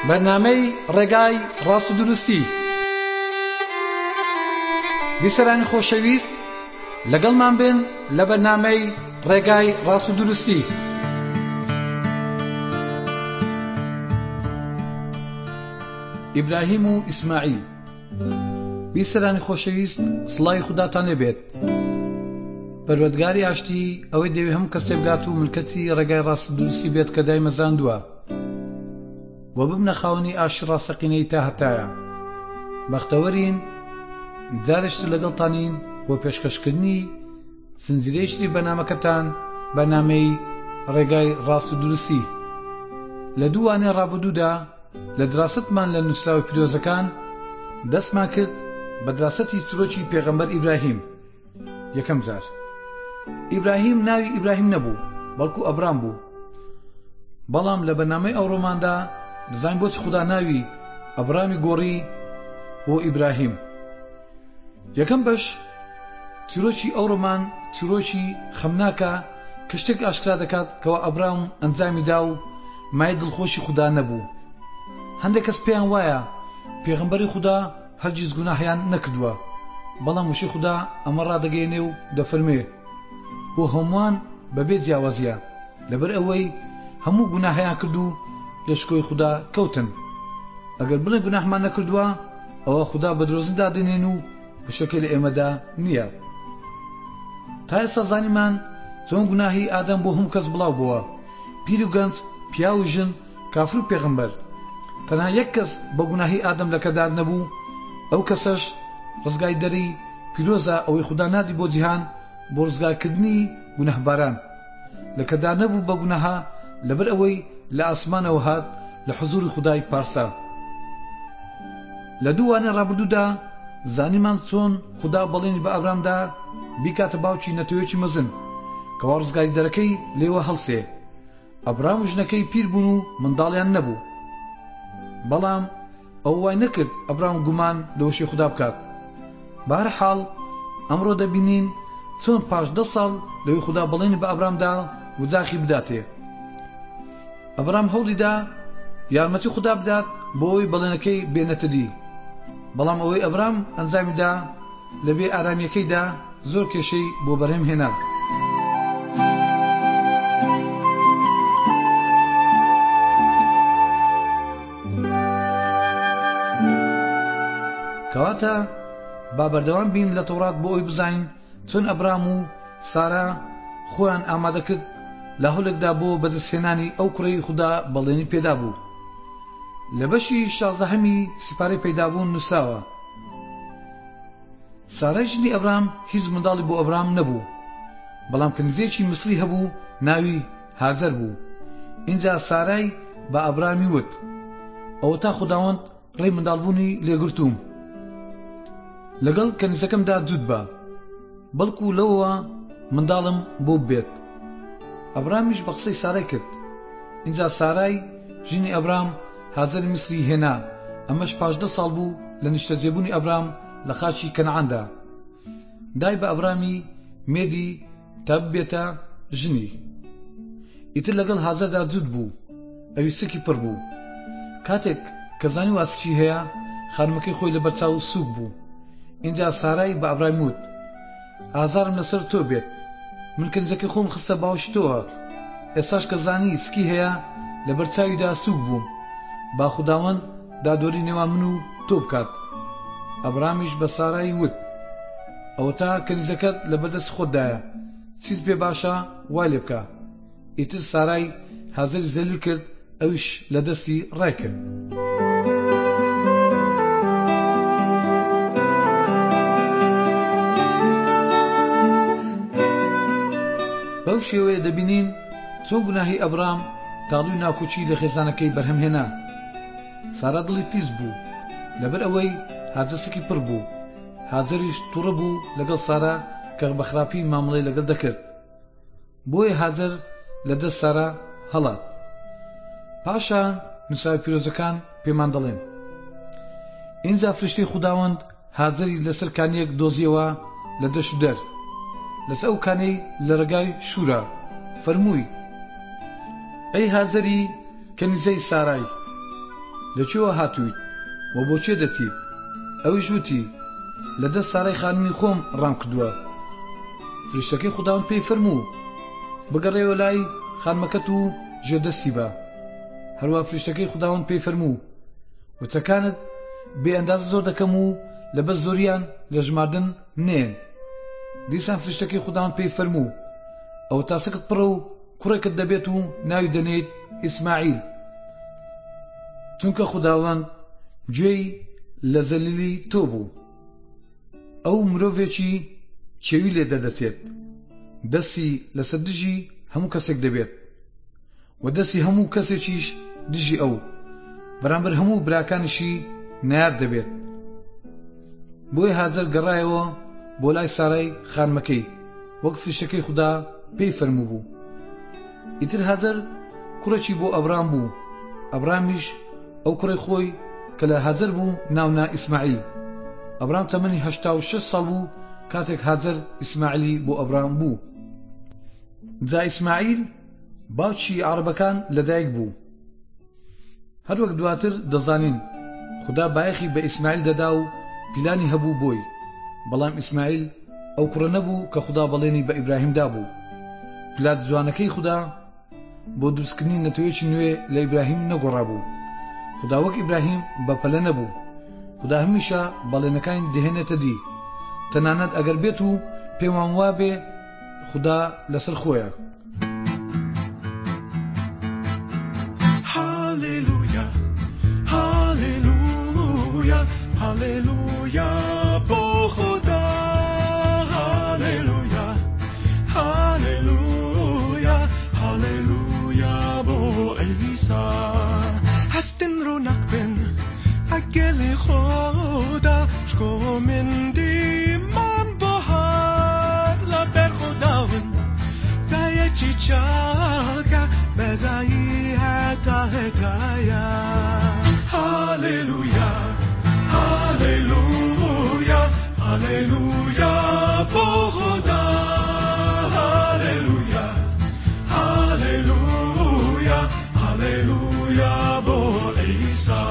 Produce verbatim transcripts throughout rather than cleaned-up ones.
بەرنامەی ڕێگای ڕاست و دروستی. بیسەرانی خۆشەویست، لەگەڵمان بن لە بەرنامەی ڕێگای ڕاست و دروستی. ئیبراهیم و ئیسماعیل. بیسەرانی خۆشەویست، سڵاوی خوداتان لێبێت. پەروەردگاری ئاشتی ئەوەی دەوێت هەموو کەسێ بگات و ملکەتی ڕێگای ڕاست و دروستی بێت کە دای مەزراندووە و ببنە خاوەنی ئاشتی ڕاستەقینەی تا هەتایە. بەختەوەرین، جارێشتر لەگەڵتانین بۆ پێشکەشکردنی سنجیرەیەکی بەرنامەکەتان، بەرنامەی ڕێگای ڕاست و دروستی. لە دوو وانەی ڕابردوودا لە دراستمان لە نووسراوە پیرۆزەکان دەستمان کرد بە دراسەتی چرۆکی پێغەمبەر ئیبراهیم. یەکەم جار ئیبراهیم ناوی ئیبراهیم نەبوو، بەڵکو ئەبرام بوو. بەڵام لە بەرنامەی ئەوڕۆماندا دەزانین بۆچی خوددا ناوی ئەبرامی گۆڕی بۆ ئیبراهیم. یەکەم بەش چیرۆکی ئەوڕۆمان چیرۆکی خەمناکە کە شتێک ئاشکرا دەکات کەوا ئەبرام ئەنجامی دا و مای دڵخۆشی خوددا نەبوو. هەندێک کەس پێیان وایە پێغەمبەری خوددا هەرگیز گوناهیان نەکردووە، بەڵام وشی خوددا ئەمە ڕادەگەیەنێ و دەفەرمێ بۆ هەمووان بەبێ جیاوازیە، لەبەر ئەوەی هەموو گوناهیان کرد و لە شکۆی خوددا کەوتن. ئەگەر بڵێن گوناهمان نەکردووە، ئەوە خوددا بە درۆزندا دێنێن و وشەکەی لە ئێمەدا نییە. تا ئێستا زانیمان چۆن گوناهی ئادەم بۆ هەموو کەس بڵاو بووە، پیر و گەنج، پیا و ژن، کافر و پێغەمبەر. تەنها یەک کەس بە گوناهی ئادەم لەکەدار نەبوو، ئەو کەسەش ڕزگای دەری پیرۆزە ئەوەی خوددا نادی بۆ جیهان بۆ ڕزگارکردنی گوناهباران. لەکەدار نەبوو بە گوناها لەبەر ئەوەی لە ئاسمانەوە هات لە حوزوری خودای پارسا. لە دوو وانەی ڕابردوودا زانیمان چۆن خوددا بەڵێنی بە ئەبرامدا بیکاتە باوکی نەتەوەیەکی مەزن کەوا ڕزگاری دەرەکەی لێوە هەڵسێ. ئەبرام و ژنەکەی پیر بوون و منداڵیان نەبوو، بەڵام ئەو وای نەکرد ئەبرام گومان لە وشەی خوددا بکات. بەهەرحاڵ ئەمڕۆ دەبینین چۆن پاش دە ساڵ لەوەی خوددا بەڵێنی بە ئەبرامدا وجاخی بداتێ. ئەبرام هەوڵیدا یارمەتی خوددا بدات بۆ ئەوەی بەڵێنەکەی بێنەتە دی، بەڵام ئەوەی ئەبرام ئەنجامیدا لە بێ ئارامیەکەیدا زۆر کێشەی بۆ بەرهەم هێنا. کەواتە با بەردەوام بین لە تەورات بۆ ئەوی بزانین چۆن ئەبرام و سارا خۆیان ئامادە کرد لە هەولێکدا بۆ بەدەستهێنانی ئەو کوڕەی خوددا بەڵێنی پێدا بوو. لە بەشی شازدەهەمی سیپارەی پەیدابوون نووسراوە سارای ژنی ئەبرام هیچ منداڵی بۆ ئەبرام نەبوو، بەڵام کەنیزەیەکی میسری هەبوو ناوی هازەر بوو. اینجا سارای بە ئەبرامی وت ئەوە تا خودداوەند ڕێی منداڵبوونی لێگرتووم، لەگەڵ کەنیزەکەمدا جوود بە، بەڵکو لەوەوە منداڵم بۆ بێت. ئەبرامیش بە قسەی سارای کرد. اینجا سارای ژنی ئەبرام هازەر میسری هێنا، ئەمەش پاش دە ساڵ بوو لە نیشتەجێبوونی ئەبرام لە خاچی کەنعاندا. دای بە ئەبرامی مێدی تا ببێتە ژنی. ئیتر لەگەڵ هازەردا جوود بوو، ئەوی سکی پڕ بوو. کاتێک کە زانی واسکی هەیە، خانمەکەی خۆی لە بەرچاو سووک بوو. اینجا سارای بە ئەبرامی وت ئازارم لەسەر تۆ بێت، من کەنیزەکەی خۆم خستە باوەشی تۆوە، ئێستاش کە زانی سکی هەیە لە بەرچاویدا سووک بووم، با خودداوەند دادۆری نێوان من و تۆ بکات. ئەبرامیش بە سارای وت ئەوە تا کەنیزەکەت لە بەدەست خۆتدایە، چیت پێ باشە وای لێ بکە. ئیتر سارای هازەری زەلیل کرد، ئەویش لە دەستی ڕای کرد. بەو شێوەیە دەبینین چۆن گوناهی ئەبرام تاڵوی ناکۆچی لە خێزانەکەی بەرهەم هێنا. سارا دڵی پیس بوو لەبەر ئەوەی هازەر سکی پڕ بوو. هازەریش تووڕە بوو لەگەڵ سارا کە بە خراپی مامەڵەی لەگەڵ دەکرد، بۆیە هازەر لە دەست سارا هەڵات. پاشان نووسراوی پیرۆزەکان پێمان دەڵێن ئینجا فریشتەی خودداوەند هازەری لەسەر کانیەک دۆزیەوە لە دەشت و دەر، لەسەر ئەو کانەی لە ڕێگای شوورە، فەرمووی ئەی هازەری کەنیزەی سارای، لەکوێوە هاتوویت و بۆچێ دەچیت؟ ئەویش وتی لە دەست سارەی خانمی خۆم ڕام کردووە. فریشتەکەی خوداوەند پێی فەرموو بگەڕێەوە لای خانمەکەت و ژێردەستی بە. هەروە فریشتەکەی خوداوەند پێی فەرموو وچەکانت بێ ئەندازە زۆر دەکەم و لەبەر زۆریان لە ژماردن نێن. دیسان فریشتەکەی خوداوەند پێی فەرموو ئەو تاسەکەت پڕە و کوڕێکت دەبێت و ناوی دەنێیت ئیسماعیل، چونکە خوداوەند گوێی لە زەلیلی تۆ بوو. ئەو مرۆڤێکی چێوی لێ دەدەچێت، دەستی لەسەر دژی هەموو کەسێک دەبێت و دەستی هەموو کەسێکیش دژی ئەو، بەرامبەر هەموو براکانیشی نایار دەبێت. بۆیە هاجەر گەڕایەوە بۆ لای سارای خانمەکەی وەک فریشتەکەی خوددا پێی فەرموو بوو. ئیتر هاجەر کوڕێکی بۆ ئەبرام بوو. ئەبرامیش ئەو کوڕی خۆی کە لە هاجەر بوو ناونا ئیسماعیل. ئەبرام تەمەنی هەشتا و شەش ساڵ بوو کاتێک هاجەر ئیسماعیلی بۆ ئەبرام بوو. جا ئیسماعیل باوکی عەرەبەکان لەدایک بوو. هەروەک دواتر دەزانین خوددا بایەخی بە ئیسماعیل دەدا و پیلانی هەبوو بۆی، بەڵام ئیسماعیل ئەو کوڕە نەبوو کە خوددا بەڵێنی بە ئیبراهیمدا بوو. پلات جوانەکەی خوددا بۆ دروستکردنی نەتەوەیەکی نوێ لە ئیبراهیم نەگۆڕا بوو. خوددا وەک ئیبراهیم بەپەلە نەبوو. خوددا هەمیشە بەڵێنەکانی دەهێنێتە دی، تەنانەت ئەگەر بێت و پێمان وابێ خوددا لەسەر خۆیە. هالێلویا هالێلویا هالێلویا بۆ خوددا، هالێلویا هالێلویا هالێلویا بۆ ئەلیسا. هەستن ڕووناک بن ئەگەلی خۆدا، شکۆ مندی مان بۆ هات لەبەر خوداوند جایەکی چاکە بەزایی هەتا هەتایە. هالێلویا هالێلویا هالێلویا بۆ خوددا، هالێلویا هالێلویا هالێلویا بۆ ئەیسا.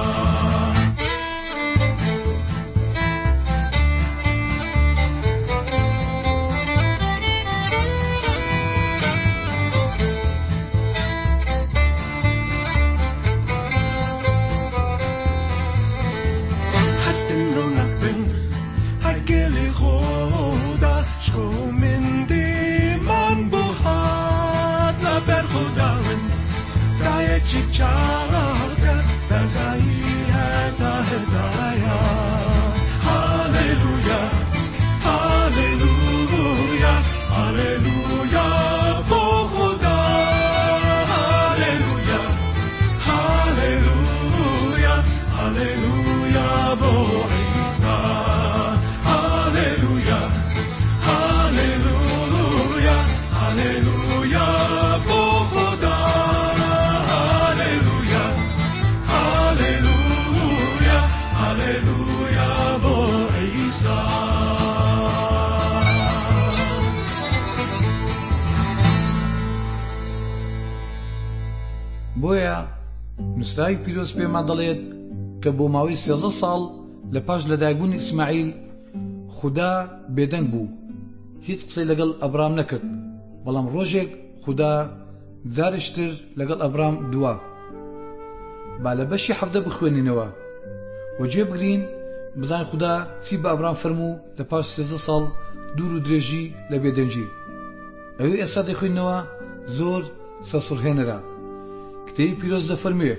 بۆیە نووسراوی پیرۆز پێمان دەڵێت کە بۆ ماوەی سێزە ساڵ لە پاش لەدایکبوونی ئیسماعیل خوددا بێدەنگ بوو، هیچ قسەی لەگەڵ ئەبرام نەکرد. بەڵام ڕۆژێک خوددا جارێکتر لەگەڵ ئەبرام دووە. با لە بەشی حەڤدە بخوێنینەوە و گوێ بگرین بزانین خوددا چی بە ئەبرام فەرموو لە پاش سێزە ساڵ دوور و درێژی لە بێدەنگی. ئەوەی ئێستا دەخوێنینەوە زۆر سەسوڕهێنەرە. کتێبی پیرۆز دەفەرموێ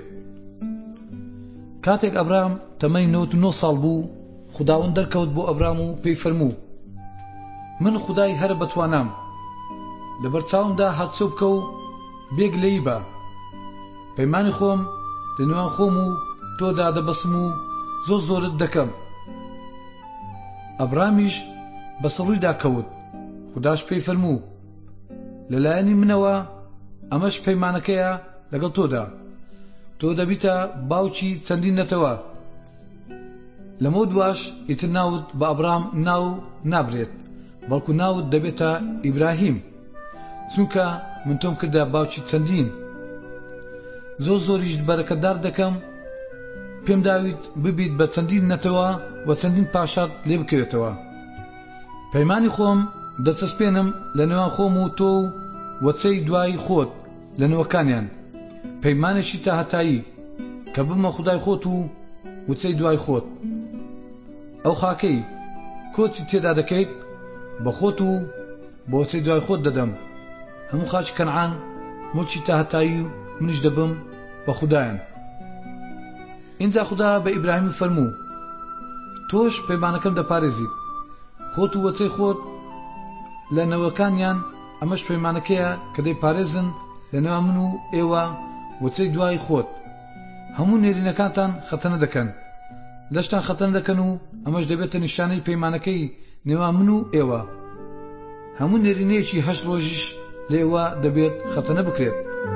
کاتێک ئەبرام تەمەنی نەوەت و نۆ ساڵ بوو، خوداوەند دەرکەوت بۆ ئەبرام و پێی فەرموو من خودای هەرە بەتوانام، لەبەر چاومدا هاتچۆ بکە و بێگ لێی بە. پەیمانی خۆم لە نێوان خۆم و تۆدا دەبەسم و زۆر زۆرت دەکەم. ئەبرامیش بەسەڕوویدا کەوت. خوداش پێی فەرموو لەلایەنی منەوە ئەمەش پەیمانەکەیە لەگەڵ تۆدا، تۆ دەبیتە باوکی چەندین نەتەوە. لەمە دواش ئیتر ناوت بە ئەبرام ناو نابرێت، بەڵکو ناوت دەبێتە ئیبراهیم، چونکە من تۆم کردە باوکی چەندین. زۆر زۆریش بەرەکەتدار دەکەم پێم داویت ببیت بە چەندین نەتەوە و چەندین پاشات لێ بکەوێتەوە. پەیمانی خۆم دەچەسپێنم لە نێوان خۆم و تۆ و وەچەی دوای خۆت لە نەوەکانیان، پەیمانێکی تاهەتایی کە بمە خودای خۆت و وچەی دوای خۆت. ئەو خاکەی کۆچی تێدا دەکەیت بە خۆت و بە وچەی دوای خۆت دەدەم. هەموو خاچی کەنعان موچی تاهەتایی و منیش دەبم بە خودایان. اینجا خدا بە ئیبراهیم فەرموو: تۆش پەیمانەکەم دەپارێزیت، خۆت و وەچەی خۆت لە نەوەکانیان. ئەمەش پەیمانەکەیە کە دەیپارێزن لە نێوان من و ئێوە وەچەی دوای خۆت. هەموو نێرینەکانتان خەتەنە دەکەن، لەشتان خەتەنە دەکەن و ئەمەش دەبێتە نیشانەی پەیمانەکەی نێوان من و ئێوە. هەموو نێرینەیەکی هەشت ڕۆژیش لە ئێوە دەبێت خەتەنە بکرێت.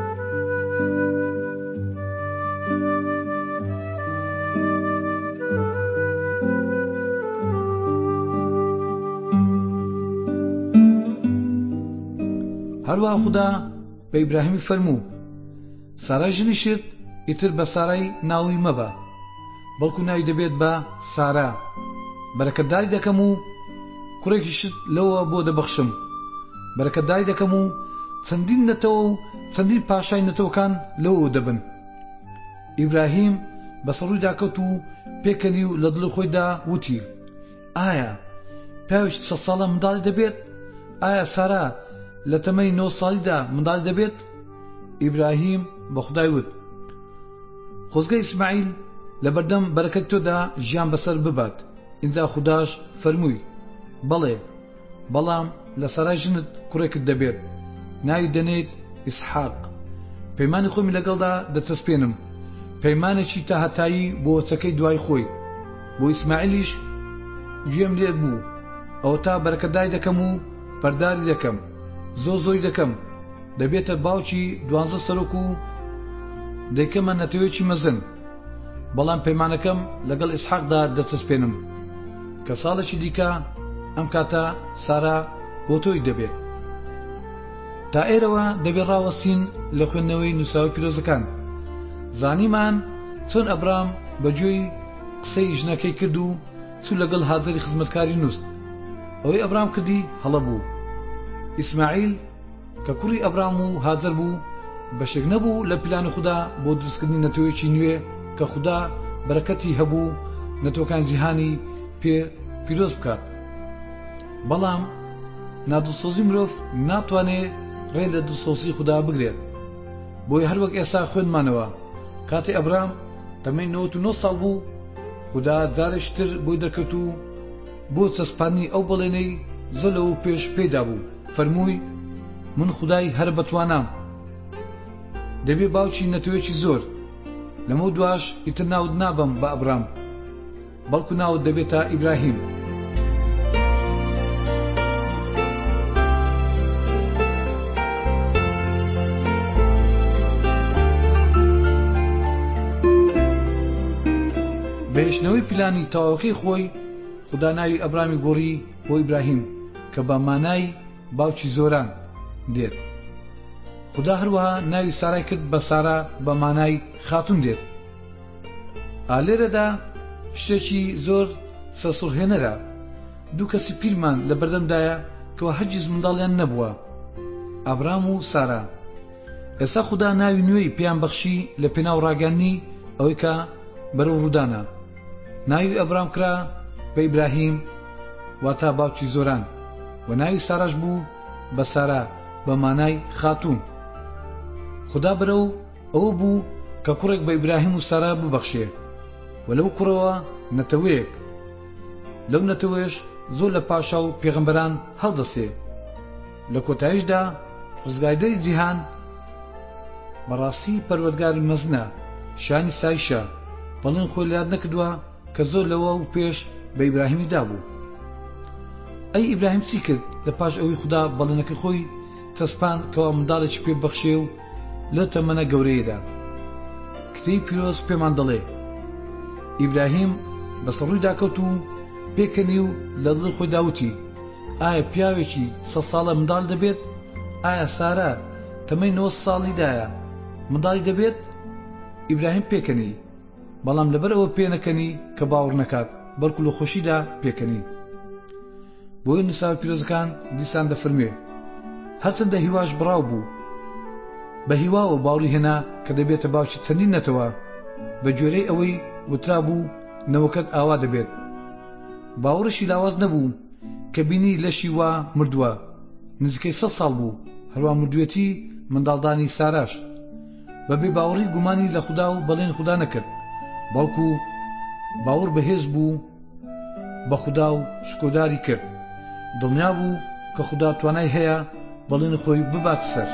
هەروەها خوددا بە ئیبراهیمی فەرموو: سارا ژنیشت ئیتر بە سارای ناوی مەبە، بەڵکو ناوی دەبێت بە سارا. بەرەکەتداری دەکەم و کوڕێکیشت لەوە بۆ دەبەخشم. بەرەکەتداری دەکەم و چەندین نەتەوە و چەندین پاشای نەتەوەکان لەوە دەبن. ئیبراهیم بەسەڕووی داکەوت و پێکەنی و لە دڵی خۆیدا وتی: ئایا پیاوێکی سەد ساڵە منداڵی دەبێت؟ ئایا سارا لە تەمەنی نۆ ساڵیدا منداڵی دەبێت؟ ئیبراهیم بە خودای وت: خۆزگە ئیسماعیل لە بەردەم بەرەکەتی تۆدا ژیان بەسەر ببات. اینجا خوداش فەرمووی: بەڵێ، بەڵام لە سارای ژنت کوڕێکت دەبێت، ناوی دەنێیت ئیسحاق. پەیمانی خۆمی لەگەڵدا دەچەسپێنم، پەیمانێکی تاهەتایی بۆ وەچەکەی دوای خۆی. بۆ ئیسماعیلیش گوێم لێ بوو، ئەوە تا بەرەکەتداری دەکەم و پەرداری دەکەم، زۆر زۆری دەکەم، دەبێتە باوکی دوانزە سەرۆک و دەیکەمە نەتەوەیەکی مەزن. بەڵام پەیمانەکەم لەگەڵ ئیسحاقدا دەچەسپێنم کە ساڵێکی دیکە ئەم کاتە سارا بۆ تۆی دەبێت. تا ئێرەوە دەبێت ڕاوەستین لە خوێندنەوەی نووسراوی پیرۆزەکان. زانیمان چۆن ئەبرام بەگوێی قسەی ژنەکەی کرد و چوو لەگەڵ هاجەری خزمەتکاری نووست. ئەوەی ئەبرام کردی هەڵە بوو. ئیسماعیل کە کوڕی ئەبرام و هاجەر بوو، بەشێک نەبوو لە پلانی خوددا بۆ دروستکردنی نەتەوەیەکی نوێ کە خوددا بەرەکەتی هەبوو نەتەوەکان جیهانی پێ پیرۆز بکات. بەڵام نادڵسۆزی مرۆڤ ناتوانێت ڕێ لە دڵسۆزی خوددا بگرێت. بۆی هەروەک ئێستا خوێنمانەوە، کاتی ئەبرام تەمەنی نەوەت و نۆ ساڵ بوو، خوددا جارێکتر بۆی دەرکەوت و بۆ چەسپاندنی ئەو بەڵێنەی زۆر لەوە پێش پێدا بوو. فەرمووی: من خودای هەر بەتوانام، دەبێ باوکی نەتەوەیەکی زۆر. لەمە دواش ئیتر ناوت نابم بە ئەبرام، بەڵکو ناوت دەبێتە ئیبراهیم. بەهێشتنەوەی پلانی تەواوەکەی خۆی، خوددا ناوی ئەبرامی گۆڕی بۆ ئیبراهیم کە بە مانای باوکی زۆران دێت. خوددا هەروەها ناوی سارای کرد بە سارا بە مانای خاتون دێت. ئالێرەدا شتێکی زۆر سەرسوڕهێنەرە. دوو کەسی پیرمان لە بەردەمدایە کەەوە هەرگیز منداڵیان نەبووە، ئەبرام و سارا. ئێستا خوددا ناوی نوێی پێیان بەخشی لە پێناو ڕاگەاندنی ئەوەی کە بەرەو ڕوودانە. ناوی ئەبرام کرا بە ئیبراهیم، واتە باوکی زۆران، و ناوی ساراش بوو بە سارا بە مانای خاتون. خوددا بەرەو ئەوە بوو کە کوڕێک بە ئیبراهیم و سارا ببەخشێ، و لەو کوڕەوە نەتەوەیەک، لەو نەتەوەیەش زۆر لە پاشا و پێغەمبەران هەڵدەسێ. لە کۆتاییشدا ڕزگاردەری جیهان بەڕاستی پەروەردگاری مەزنە، شانی سایشە، بەڵێن خۆی لە یاد نەکردووە کە زۆر لەوە و پێش بە ئیبراهیمی دابوو. ئەی ئیبراهیم چی کرد لە پاش ئەوەی خوددا بەڵێنەکەی خۆی چەسپان کەوا منداڵێکی پێ بەخشێ و لە تەمەنە گەورەیەدا؟ کتەی پیرۆز پێمان دەڵێ: ئیبراهیم بەسەڕووی داکەوت و پێکەنی و لە دڵی خۆی داوتی: ئایا پیاوێکی سەد ساڵە منداڵ دەبێت؟ ئایا سارا تەمەنی نۆ ساڵیدایە منداڵی دەبێت؟ ئیبراهیم پێکەنی بەڵام لەبەرەوە پێ نەکەنی کە باوەڕ نەکات بەڵکو لە خۆشیدا پێکەنی. بۆی نووسراوە پیرۆزەکان دیسان دەفەرمێ هەرچەندە هیواش بڕاو بوو بە هیواوە باوەڕی هێنا کە دەبێتە باوکی چەندین نەتەوە بە گوێرەی ئەوەی وترا بوو نەوەکەت ئاوا دەبێت. باوەڕشی لاواز نەبوو کە بینی لەشی وا مردووە، نزیکەی سە ساڵ بوو هەروە مردوێتی منداڵدانی ساراش. بەبێ باوەڕی گومانی لە خودا و بەڵێن خودا نەکرد، بەڵکو باوەڕ بەهێز بوو بە خودا و شکۆداری کرد، دڵنیا بوو کە خودا توانای هەیە بەڵێن خۆی ببات سەر.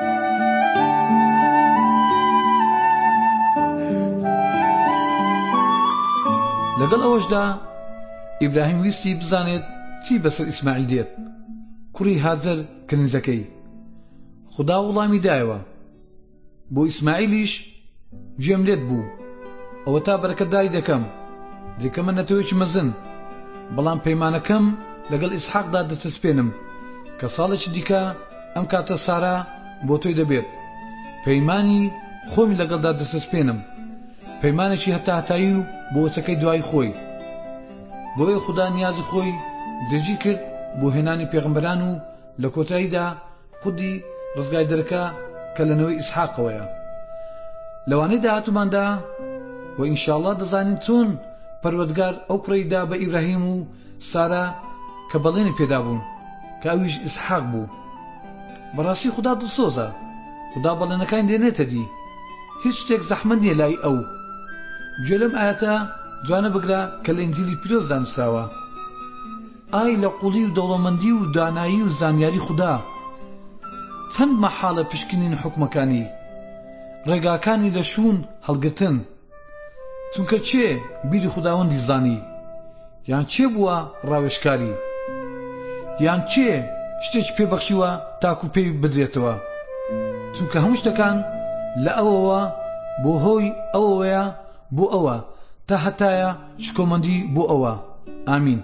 لەگەڵ ئەوەشدا ئیبراهیم ویستی بزانێت چی بەسەر ئیسماعیل دێت، کوڕی هاجەر کنیزەکەی. خودا وڵامی دایەوە بۆ ئیسماعیلیش گوێم لێت بوو، ئەوە تا بەرەکەتداری دەکەم، دیکەمە نەتەوەیەکی مەزن، بەڵام پەیمانەکەم لەگەڵ ئیسحاقدا دەچەسپێنم کە ساڵێکی دیکە ئەم کاتە سارا بۆ تۆی دەبێت. پەیمانی خۆمی لەگەڵدا دەچەسپێنم، پەیمانێکی هەتا هەتایی و بۆ وەچەکەی دوای خۆی. بۆیە خودا نیازی خۆی جێگیر کرد بۆ هێنانی پێغەمبەران و لە کۆتاییدا خودی ڕزگای دەرەکە کە لەنەوەی ئیسحاقەوەیە. لەوانەی داهاتووماندا و ئینشاءڵڵا دەزانین چۆن پەروەردگار ئەو کوڕەیدا بە ئیبراهیم و سارا کە بەڵێنی پێدا بوون کە ئەویش ئیسحاق بوو. بەڕاستی خودا دڵسۆزە، خودا بەڵێنەکانی دێنێتە دی، هیچ شتێک زەحمەت نییە لای ئەو. گوێ لەم ئاەتە جوانە بگرە کە لە ئینجیلی پیرۆزدا نووسراوە: ئای لە قوڵی و دەوڵەمەندی و دانایی و زانیاری خودا، چەند مەحاڵە پشکنین حکمەکانی، ڕێگاکانی لە شوون هەڵگرتن. چونکە چێ بیری خوداوەندی زانی، یان چێ بووە ڕاوێشکاری، یان چێ شتێکی پێبەخشیوە تاکو پێی بدرێتەوە. چونکە هەموو شتەکان لە ئەوەوە بۆ هۆی ئەوەوەیە بۆ ئەوە تا هەتایە شکۆمەندی بۆ ئەوە. ئامین.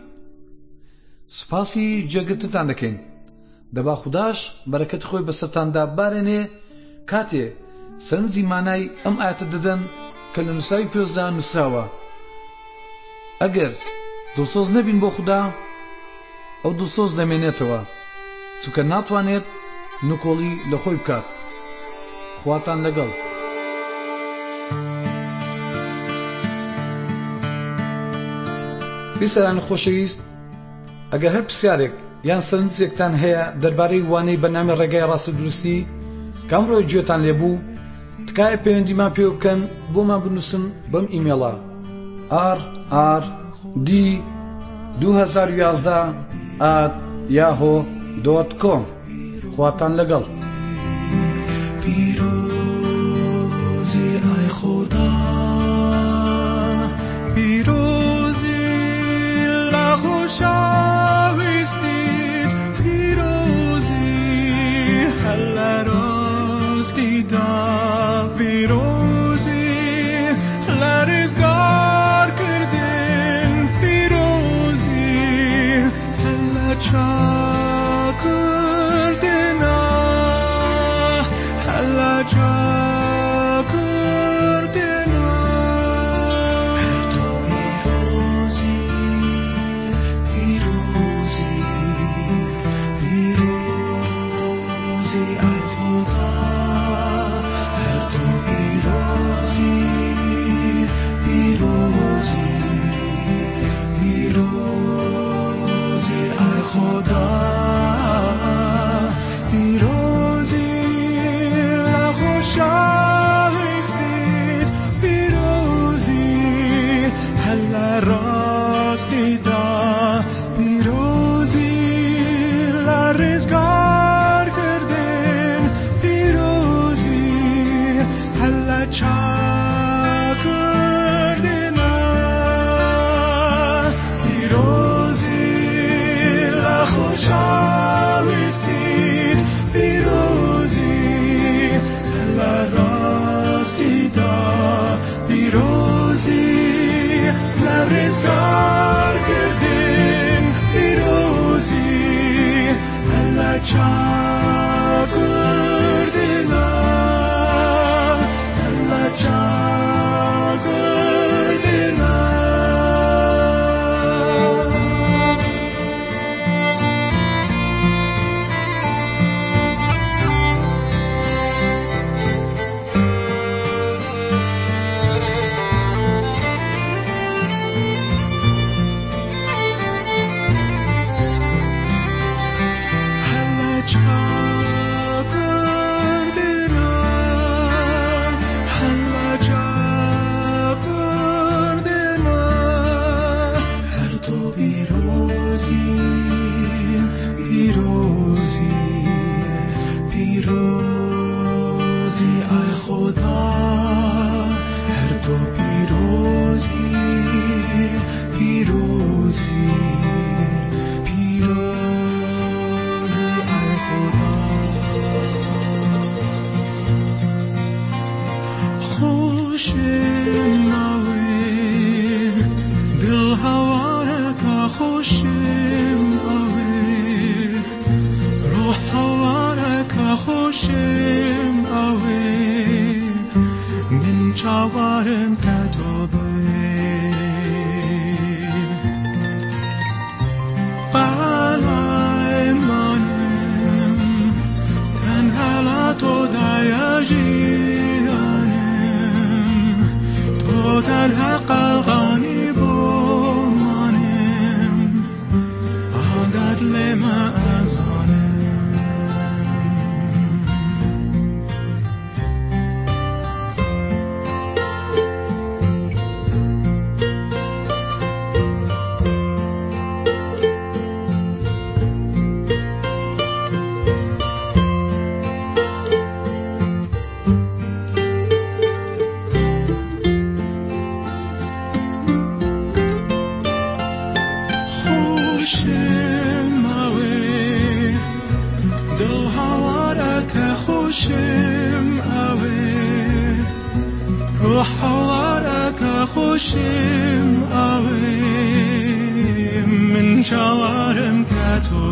سوپاسی جێگرتتان دەکەین. دەبا خوداش بەرەکەتی خۆی بەسەرتاندا بارێنێ کاتێ سەرنجی مانای ئەم ئاەتە دەدەن کە لە نووسراوی پیرۆزدا نووسراوە. ئەگەر دڵسۆز نەبین بۆ خودا، ئەو دڵسۆز دەمێنێتەوە، چونکە ناتوانێت نکۆڵی لە خۆی بکات. خواتان لەگەڵ. بیسەران خۆشەویست، ئەگەر هەر پرسیارێک یان سەرنجێکتان هەیە دەربارەی وانەی بەنامە ڕێگای ڕاستەدروستی کە ئەمڕۆ گوێتان لێبوو، تکایە پەیوەندیمان پێ بکەن، بۆمان بنووسن بەم ئیمێڵە ئار ئار دی دوو هەزار و یازدە ئات یاهۆ دۆت کۆم. خواتان لەگەڵ. پیروزی ای خدا، پیروزی لخوشاویستید، پیروزی هل راستی دا، پیروزی لرزگار کردین، پیروزی هل چا کردین، هل چا کردین. هر دو پیروزی، پیروزی، پیروزی ای خدا، هر دو پیروزی، پیروزی، پیروزی ای خدا. پیروزی ای خدا، هر تو پیروزی، پیروزی، پیروزی ای خدا. خوشم آوی دل هوارک، خوشم آوی روح هوارک، خوشم آوی من چاوارم کتوبی فعلای منم تنها تو دیاجیانم، تو تنها قلقانی با منم، آنقدر لما ازانم. خوشم آوی دل هوارک، خوشم آوی روح هوارک، خوشم آوی من شوارم کتو